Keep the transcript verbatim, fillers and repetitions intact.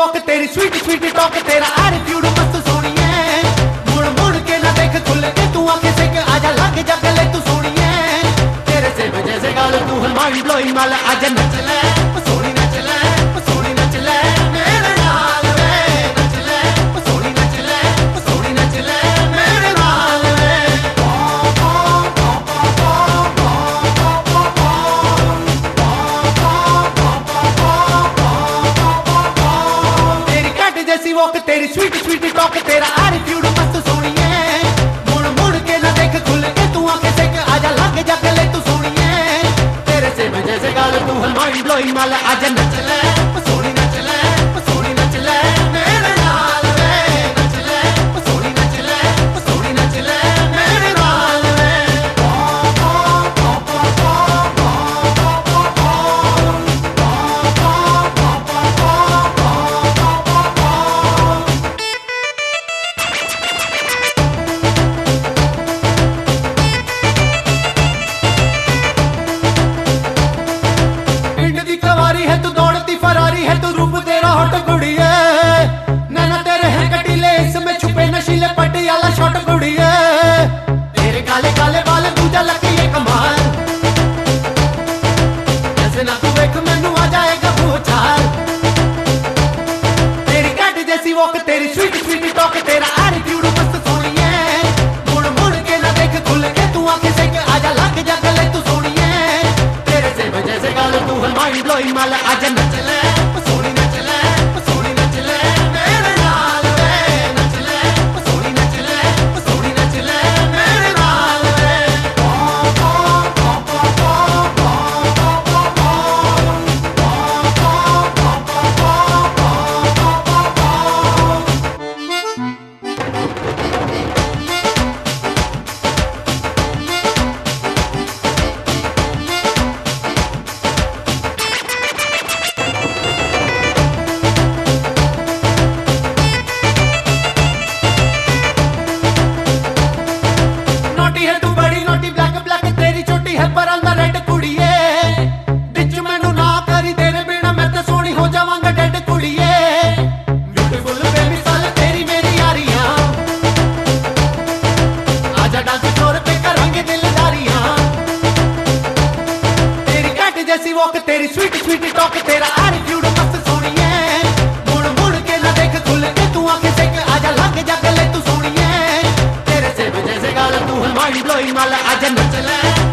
Walk तेरी sweet sweet talk तेरा attitude मस्त सोनिए, मुड़ मुड़ के ना देख खुल के तू आंखें से के आजा लग जा गले तू सोनिए, तेरे से वजह से गाल तू है माइंड ब्लोइंग माल आजा नच ले ओ सोनी नच ले ओ सोनी नच ले मेरे नाल वे नच ले ओ सोनी नच ले ओ सोनी नच ले मेरे नाल वे तेरी कट जैसी वॉक तेरी स्वीट स्वीट टॉक तेरा एटीट्यूड मस्त सोनिए, मुड़ मुड़ के ना देख खुल के तू आंखें से के आजा लग जा गले तू सोनिए, तेरे से वजह से गाल तू है माइंड ब्लोइंग माल आजा नच ले ओ सोनी नच ले ओ सोनी नच ले मेरे नाल वे नच ले ओ सोनी नच ले ओ सोनी नच ले मेरे नाल वे है तू दौड़ती फरारी है तू रूप तेरा हॉट कुड़ी है, नैना तेरे हैं कटीले इसमें छुपे नशीले पटियाला शॉट कुड़ी है, तेरे काले काले बाल दूजा लगे ये कमाल, जैसे ना तू देख मैनू आ जाएगा भूचाल, तेरी कैट जैसी वॉक तेरी स्वीट स्वीट टॉक तेरा एटीट्यूड मस्त सोनिए, मुड़ मुड़ के ना देख खुल के तू आंखें से के आजा लग जा गले तू सोनिए, तेरे से वजह से गाल तू है माइंड ब्लोइंग माल आजा नच ले ओ सोनी नच ले ओ सोनी नच ले मेरे नाल वे नच ले ओ सोनी नच ले ओ सोनी नच ले मेरे नाल वे पर अंदर रेड कुड़िए बिच मैनू ना करी तेरे बिना मैं तो सोनी हो जावांगा डेड कुड़िए, ब्यूटीफुल बेमिसाल तेरी मेरी यारियां, आजा डांस फ्लोर पे करेंगे दिलदारियां, तेरी कैट जैसी वॉक तेरी स्वीट स्वीट टॉक तेरा एटीट्यूड मस्त सोनिए, मुड़ मुड़ के ना देख खुल के तू आंखें से के आजा लग जा गले तू सोनिए, तेरे से वजह से गाल तू है माइंड ब्लोइंग माल आजा नच ले।